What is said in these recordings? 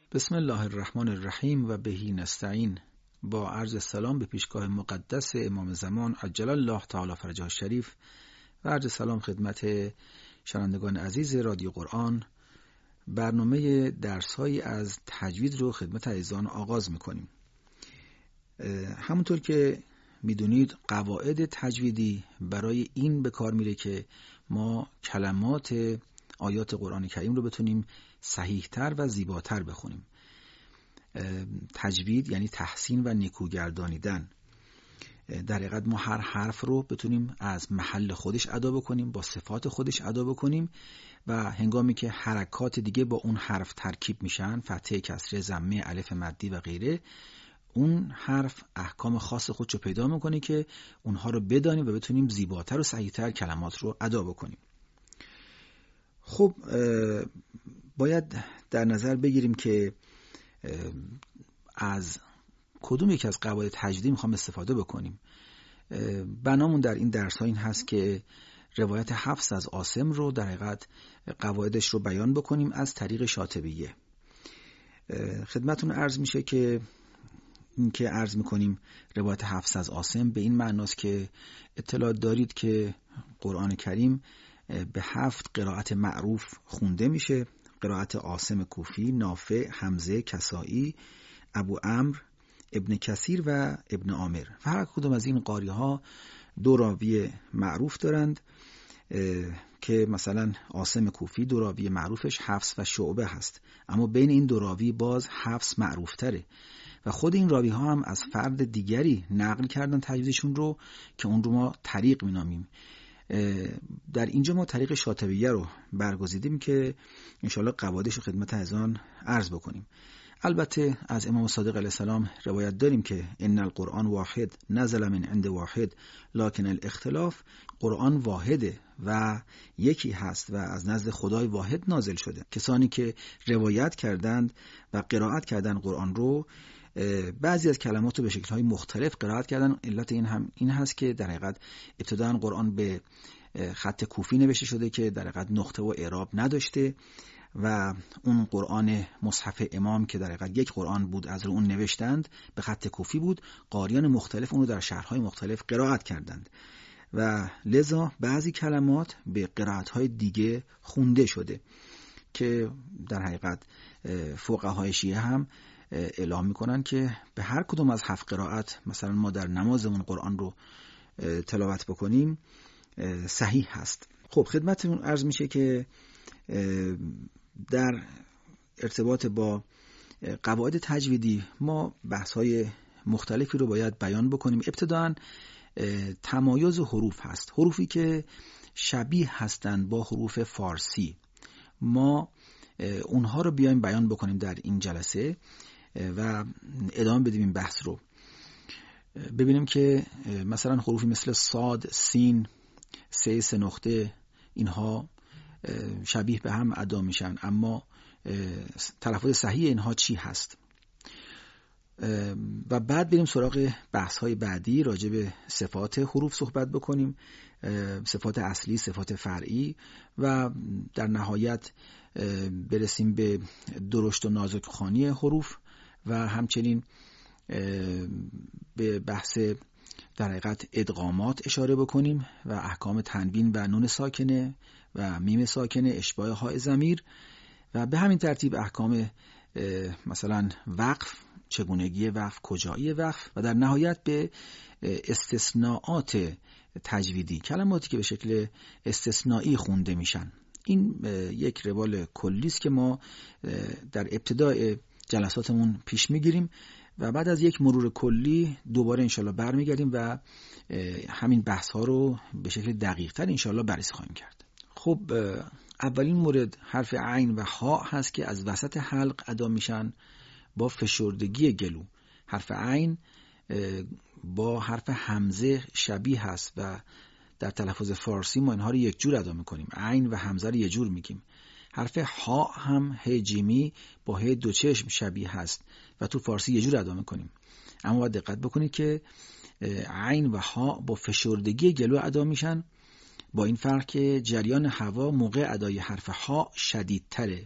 بسم الله الرحمن الرحیم و بهی نستعین. با عرض سلام به پیشگاه مقدس امام زمان عجل الله تعالی فرجه الشریف و عرض سلام خدمت شنوندگان عزیز رادیو قرآن. برنامه درس‌هایی از تجوید رو خدمت عزیزان آغاز می‌کنیم. همونطور که می‌دونید قواعد تجویدی برای این به کار میره که ما کلمات آیات قرآن کریم رو بتونیم صحیح‌تر و زیباتر بخونیم. تجوید یعنی تحسین و نیکوگردانیدن. در حقیقت ما هر حرف رو بتونیم از محل خودش ادا بکنیم، با صفات خودش ادا بکنیم و هنگامی که حرکات دیگه با اون حرف ترکیب میشن، فتحه، کسره، ضمه، الف مدی و غیره، اون حرف احکام خاص خودش رو پیدا میکنه که اونها رو بدانیم و بتونیم زیباتر و صحیح‌تر کلمات رو ادا بکنیم. خب باید در نظر بگیریم که از کدوم یکی از قواعد تجویدی میخوام استفاده بکنیم. بنامون در این درس ها این هست که روایت حفص از عاصم رو در حقیقت قواعدش رو بیان بکنیم از طریق شاطبیه. خدمتون عرض میشه که این که عرض میکنیم روایت حفص از عاصم به این معناست که اطلاع دارید که قرآن کریم به 7 قرائت معروف خونده میشه: قرائت عاصم کوفی، نافع، حمزه، کسائی، ابو عمرو، ابن کثیر و ابن عامر. و هر کدوم از این قاری ها 2 راوی معروف دارند که مثلا عاصم کوفی 2 راوی معروفش حفص و شعبه هست، اما بین این 2 راوی باز حفص معروف تره و خود این راوی ها هم از فرد دیگری نقل کردن تجویدشون رو که اون رو ما طریق مینامیم. در اینجا ما طریق شاطبیه رو برگزیدیم که انشاءالله قواعدش رو خدمت عزیزان عرض بکنیم. البته از امام صادق علیه السلام روایت داریم که ان القرآن واحد نزل من عند واحد لکن الاختلاف، قرآن واحده و یکی هست و از نزد خدای واحد نازل شده. کسانی که روایت کردند و قرائت کردند قرآن رو، بعضی از کلمات رو به شکل‌های مختلف قرائت کردن. علت این هست که در حقیقت ابتداً قرآن به خط کوفی نوشته شده که در حقیقت نقطه و اعراب نداشته و اون قرآن مصحف امام که در حقیقت یک قرآن بود از رو اون نوشتند به خط کوفی بود. قاریان مختلف اون رو در شهرهای مختلف قرائت کردند و لذا بعضی کلمات به قرائت‌های دیگه خونده شده که در حقیقت فقهای شیعه هم اعلام میکنن که به هر کدوم از 7 قرائت مثلا ما در نمازمون قرآن رو تلاوت بکنیم صحیح هست. خب خدمتتون عرض میشه که در ارتباط با قواعد تجویدی ما بحث‌های مختلفی رو باید بیان بکنیم. ابتداً تمایز حروف هست، حروفی که شبیه هستند با حروف فارسی. ما اونها رو بیایم بیان بکنیم در این جلسه و ادامه بدیم این بحث رو. ببینیم که مثلا حروفی مثل صاد، سین، سه نقطه، اینها شبیه به هم ادا میشن، اما تلفظ صحیح اینها چی هست؟ و بعد بریم سراغ بحث های بعدی راجع به صفات حروف صحبت بکنیم، صفات اصلی، صفات فرعی و در نهایت برسیم به درشت و نازک خوانی حروف و همچنین به بحث در حقیقت ادغامات اشاره بکنیم و احکام تنوین و نون ساکنه و میم ساکنه، اشباع های ضمیر و به همین ترتیب احکام مثلا وقف، چگونگی وقف، کجایی وقف و در نهایت به استثناءات تجویدی، کلماتی که به شکل استثنایی خونده میشن. این یک روال کلی است که ما در ابتدای جلساتمون پیش میگیریم و بعد از یک مرور کلی دوباره انشالله برمیگردیم و همین بحث ها رو به شکل دقیق تر انشالله بررسی خواهیم کرد. خب اولین مورد حرف عین و ها هست که از وسط حلق ادا میشن با فشردگی گلو. حرف عین با حرف حمزه شبیه هست و در تلفظ فارسی ما اینها رو یک جور ادا میکنیم، عین و حمزه رو یک جور میگیم. حرف ها هم ه جیمی با ه دو چشم شبیه هست و تو فارسی یک جور ادا میکنیم، اما باید دقت بکنید که عین و ها با فشردگی گلو ادا میشن، با این فرق که جریان هوا موقع ادای حرف ها شدیدتره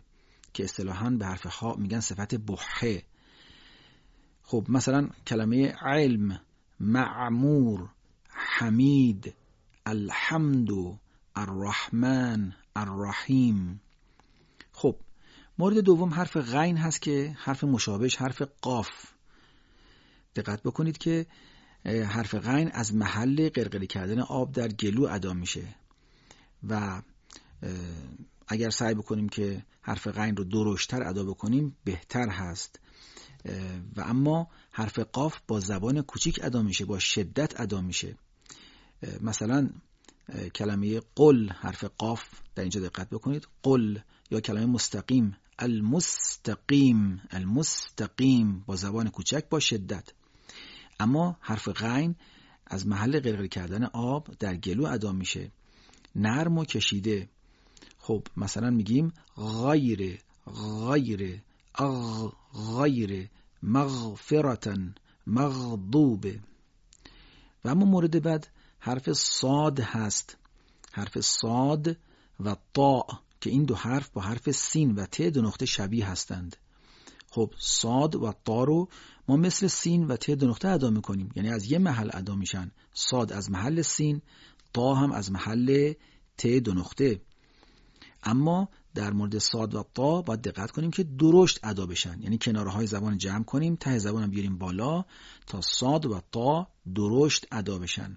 که اصطلاحاً به حرف ها میگن صفت بحه. خب مثلا کلمه علم، معمور، حمید، الحمد، الرحمن، الرحیم. خب مورد دوم حرف غین هست که حرف مشابهش حرف قاف. دقت بکنید که حرف غین از محل غرغره کردن آب در گلو ادا میشه و اگر سعی بکنیم که حرف غین رو درشتر ادا بکنیم بهتر هست. و اما حرف قاف با زبان کوچیک ادا میشه، با شدت ادا میشه. مثلا کلمه قل، حرف قاف در اینجا دقت بکنید، قل، یا کلمه مستقیم، المستقیم، المستقیم، با زبان کوچک با شدت. اما حرف غین از محل غرغره کردن آب در گلو ادا میشه، نرم و کشیده. خب مثلا میگیم غیر، غیر، غیر، مغفرتن، مغضوب. و اما مورد بعد حرف صاد هست، حرف صاد و طا که این دو حرف با حرف سین و ت دو نقطه شبیه هستند. خب صاد و طا رو ما مثل سین و ت دو نقطه ادا میکنیم، یعنی از یه محل ادا میشن. صاد از محل سین، طا هم از محل ت دو نقطه. اما در مورد صاد و طا باید دقت کنیم که درشت ادا بشن، یعنی کناره های زبان جمع کنیم، ته زبان هم بیاریم بالا تا صاد و طا درشت ادا بشن.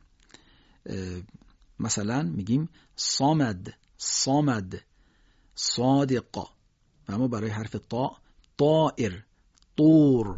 مثلا میگیم صامد، صامد، صادق. و اما برای حرف طا، طائر، طور،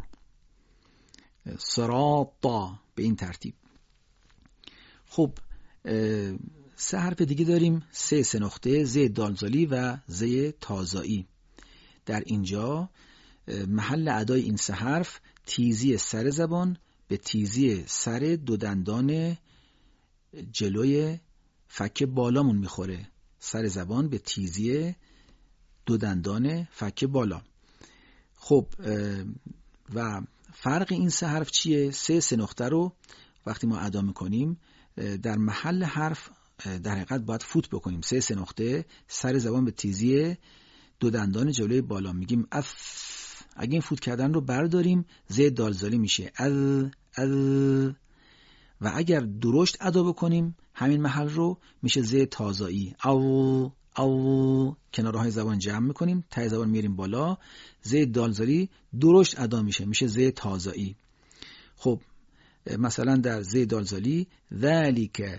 صراطا، به این ترتیب. خب سه حرف دیگه داریم، سه نقطه، ز دالزالی و ز تازایی. در اینجا محل ادای این سه حرف تیزی سر زبان به تیزی سر دو دندان جلوی فک بالامون میخوره. سر زبان به تیزی دو دندان فک بالا. خب و فرق این سه حرف چیه؟ سه نقطه رو وقتی ما ادا میکنیم در محل حرف در حقیقت باید فوت بکنیم. سه نقطه، سر زبان به تیزی دو دندان جلوی بالا میگیم اف. اگه این فوت کردن رو برداریم ز دالزالی میشه ال. و اگر درشت ادا بکنیم همین محل رو میشه ز تازایی او. کناره های زبان جمع میکنیم، ته زبان میریم بالا، ز دالزالی درشت ادا میشه ز تازایی. خب مثلا در ز دالزالی ذالک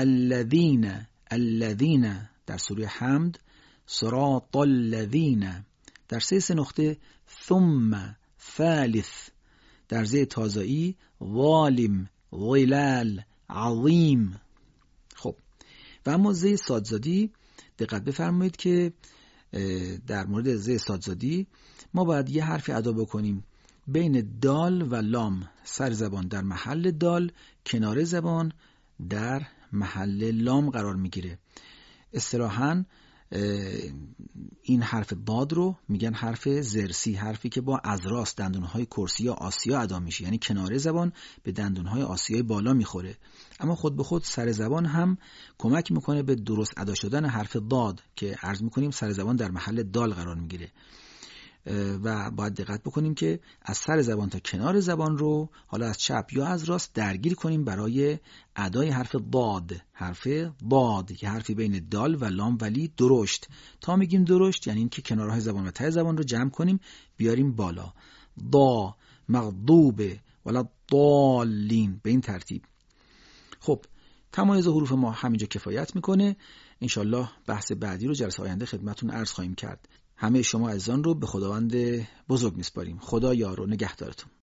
الذین در سوره حمد، صراط الذین در سه نقطه، ثم ثالث در ز تازایی، ظالم، ظلال، عظیم. خب و اما ز سادزادی دقت بفرمایید که در مورد ز سادزادی ما باید یه حرفی ادا بکنیم بین دال و لام. سر زبان در محل دال، کنار زبان در محل لام قرار میگیره. اصطلاحاً این حرف داد رو میگن حرف زرسی، حرفی که با اذراس دندونهای کرسی یا آسیا ادا میشه، یعنی کنار زبان به دندونهای آسیای بالا میخوره. اما خود به خود سر زبان هم کمک میکنه به درست ادا شدن حرف داد که عرض میکنیم سر زبان در محل دال قرار میگیره. و باید دقت بکنیم که از سر زبان تا کنار زبان رو حالا از چپ یا از راست درگیر کنیم برای ادای حرف داد. حرف داد که حرفی بین دال و لام ولی درشت. تا میگیم درشت یعنی اینکه کنارهای زبان و ته زبان رو جمع کنیم بیاریم بالا. دا، مغضوب، ولا ضالین، به این ترتیب. خب تمایز حروف ما همینجا کفایت میکنه. انشالله بحث بعدی رو جلسه آینده خدمتتون عرض خواهیم کرد. همه شما عزیزان رو به خداوند بزرگ میسپاریم. خدا یار و نگهدارتون.